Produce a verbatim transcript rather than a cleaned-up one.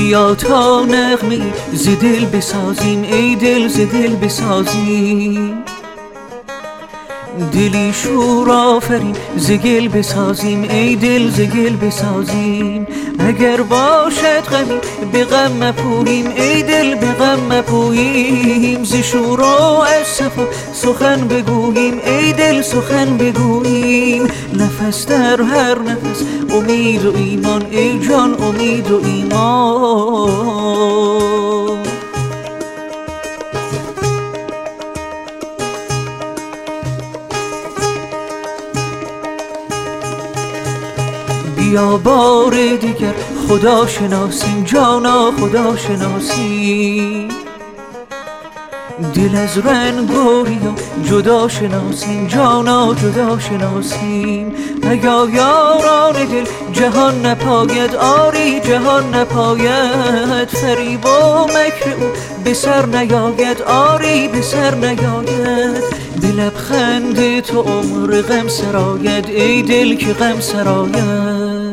بیا تا نغمه ز دل بسازیم، ای دل ز دل بسازیم. دلی شور آفرین ز گل بسازیم، ای دل ز گل بسازیم. اگر باشد غمی به غم مپوییم، ای دل به غم مپوییم. ز شور و از صفا سخن بگوییم، ای دل سخن بگوییم. نفس در هر نفس امید و ایمان، ای جان امید و ایمان. بیا بار دیگر خدا شناسیم، جانا خدا شناسیم. دل از رنگ و ریا جدا شناسیم، جانا جدا شناسیم. اگه یاران دل جهان نپاید، آری جهان نپاید. فریب و مکر او به سر نیاید، آری به سر نیاید. به لبخند تو عمر غم سراید، ای دل که غم سراید.